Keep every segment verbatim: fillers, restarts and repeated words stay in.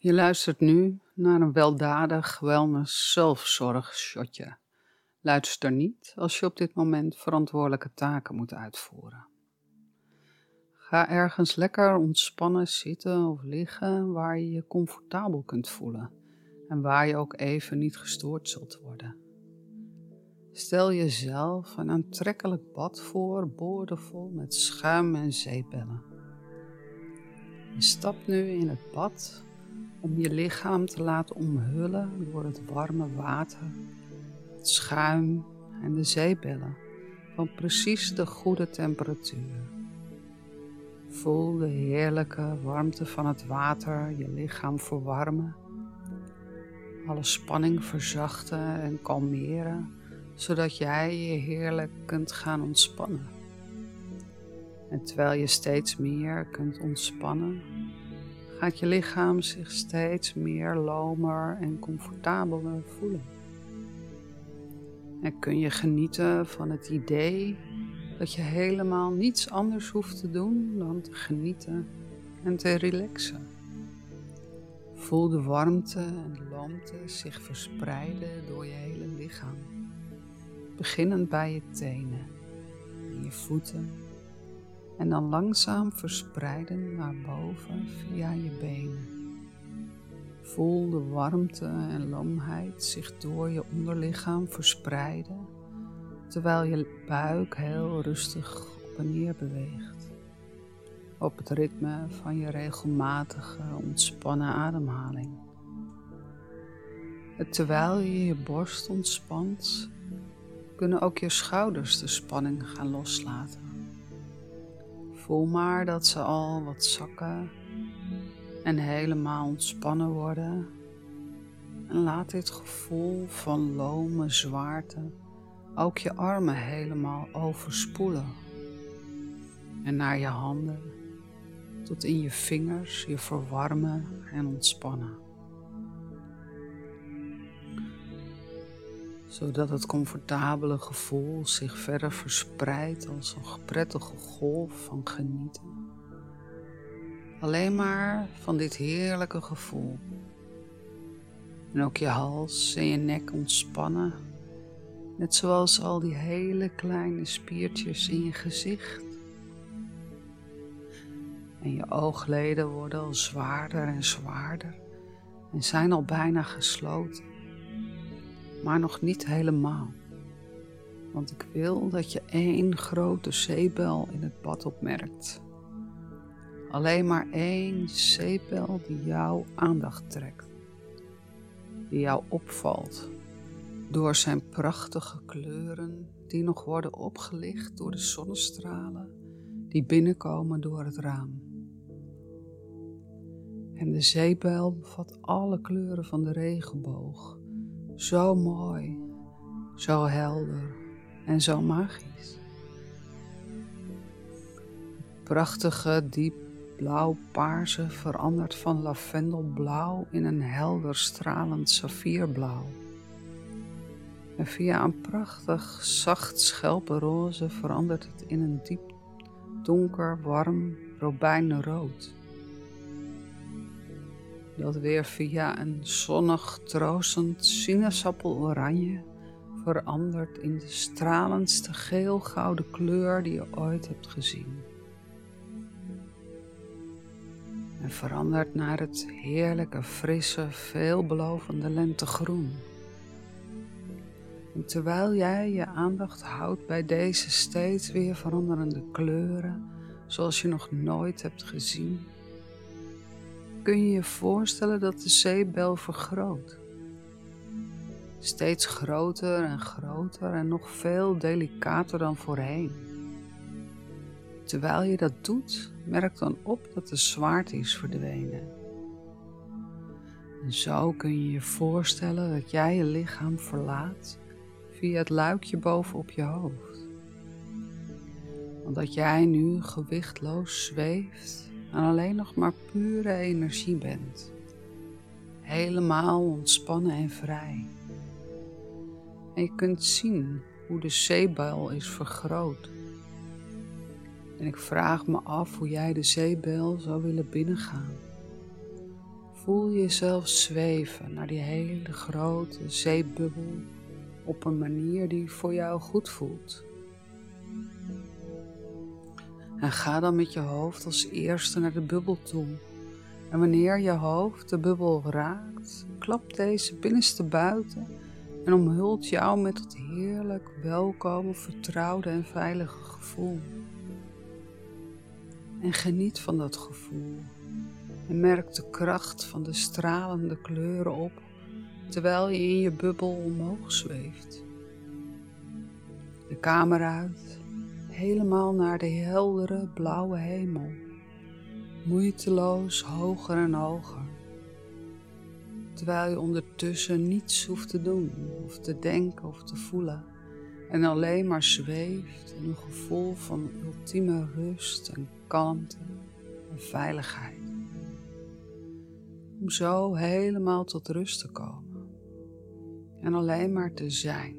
Je luistert nu naar een weldadig wellness zelfzorgshotje. Luister niet als je op dit moment verantwoordelijke taken moet uitvoeren. Ga ergens lekker ontspannen zitten of liggen waar je je comfortabel kunt voelen en waar je ook even niet gestoord zult worden. Stel jezelf een aantrekkelijk bad voor, boordevol met schuim en zeepbellen. Je stapt nu in het bad om je lichaam te laten omhullen door het warme water, het schuim en de zeepbellen van precies de goede temperatuur. Voel de heerlijke warmte van het water je lichaam verwarmen, alle spanning verzachten en kalmeren, zodat jij je heerlijk kunt gaan ontspannen. En terwijl je steeds meer kunt ontspannen, gaat je lichaam zich steeds meer lomer en comfortabeler voelen. En kun je genieten van het idee dat je helemaal niets anders hoeft te doen dan te genieten en te relaxen. Voel de warmte en de loomte zich verspreiden door je hele lichaam. Beginnend bij je tenen en je voeten en dan langzaam verspreiden naar boven via je benen. Voel de warmte en loomheid zich door je onderlichaam verspreiden, terwijl je buik heel rustig op en neer beweegt, op het ritme van je regelmatige ontspannen ademhaling. En terwijl je je borst ontspant, kunnen ook je schouders de spanning gaan loslaten. Voel maar dat ze al wat zakken en helemaal ontspannen worden. En laat dit gevoel van lome zwaarte ook je armen helemaal overspoelen. En naar je handen tot in je vingers je verwarmen en ontspannen. Zodat het comfortabele gevoel zich verder verspreidt als een prettige golf van genieten. Alleen maar van dit heerlijke gevoel. En ook je hals en je nek ontspannen, net zoals al die hele kleine spiertjes in je gezicht. En je oogleden worden al zwaarder en zwaarder en zijn al bijna gesloten. Maar nog niet helemaal, want ik wil dat je één grote zeepbel in het bad opmerkt. Alleen maar één zeepbel die jouw aandacht trekt, die jou opvalt door zijn prachtige kleuren die nog worden opgelicht door de zonnestralen die binnenkomen door het raam. En de zeepbel bevat alle kleuren van de regenboog. Zo mooi, zo helder en zo magisch. Het prachtige diep blauw-paarse verandert van lavendelblauw in een helder stralend saffierblauw. En via een prachtig zacht schelpenroze verandert het in een diep donker warm robijnrood. Dat weer via een zonnig, troostend sinaasappeloranje verandert in de stralendste geel-gouden kleur die je ooit hebt gezien. En verandert naar het heerlijke, frisse, veelbelovende lentegroen. En terwijl jij je aandacht houdt bij deze steeds weer veranderende kleuren, zoals je nog nooit hebt gezien, kun je je voorstellen dat de zeepbel vergroot. Steeds groter en groter en nog veel delicater dan voorheen. Terwijl je dat doet, merk dan op dat de zwaarte is verdwenen. En zo kun je je voorstellen dat jij je lichaam verlaat via het luikje bovenop je hoofd. Want dat jij nu gewichtloos zweeft en alleen nog maar pure energie bent. Helemaal ontspannen en vrij. En je kunt zien hoe de zeepbel is vergroot. En ik vraag me af hoe jij de zeepbel zou willen binnengaan. voel je jezelf zweven naar die hele grote zeebubbel op een manier die voor jou goed voelt. En ga dan met je hoofd als eerste naar de bubbel toe. En wanneer je hoofd de bubbel raakt, klapt deze binnenste buiten en omhult jou met het heerlijk, welkome, vertrouwde en veilige gevoel. En geniet van dat gevoel en merk de kracht van de stralende kleuren op, terwijl je in je bubbel omhoog zweeft. De kamer uit, helemaal naar de heldere blauwe hemel, moeiteloos hoger en hoger, terwijl je ondertussen niets hoeft te doen of te denken of te voelen en alleen maar zweeft in een gevoel van ultieme rust en kalmte en veiligheid. Om zo helemaal tot rust te komen en alleen maar te zijn.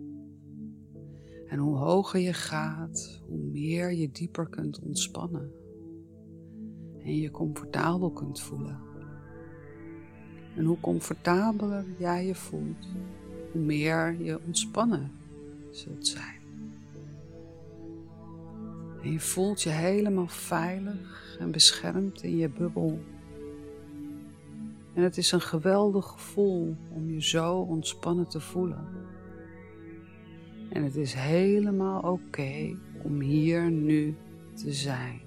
En hoe hoger je gaat, hoe meer je dieper kunt ontspannen en je comfortabel kunt voelen. En hoe comfortabeler jij je voelt, hoe meer je ontspannen zult zijn. En je voelt je helemaal veilig en beschermd in je bubbel. En het is een geweldig gevoel om je zo ontspannen te voelen. En het is helemaal oké om hier nu te zijn.